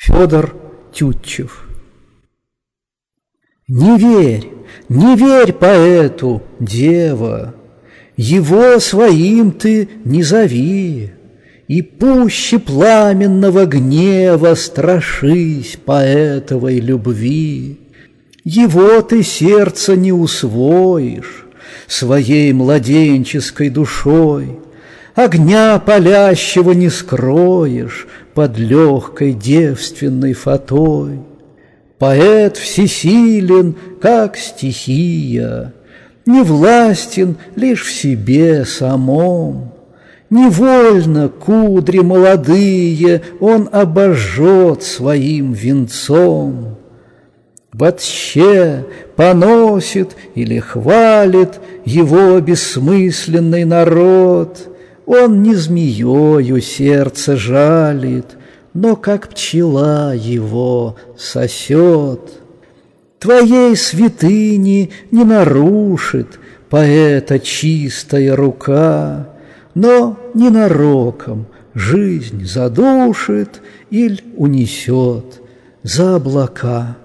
Федор Тютчев. Не верь поэту, дева, его своим ты не зови, и пуще пламенного гнева страшись поэтовой любви. Его ты сердце не усвоишь своей младенческой душой, огня палящего не скроешь под легкой девственной фатой. Поэт всесилен, как стихия, не властен лишь в себе самом. Невольно кудри молодые он обожжет своим венцом. Вообще поносит или хвалит его бессмысленный народ. Он не змеёю сердце жалит, но как пчела его сосет. Твоей святыни не нарушит поэта чистая рука, но ненароком жизнь задушит или унесет за облака.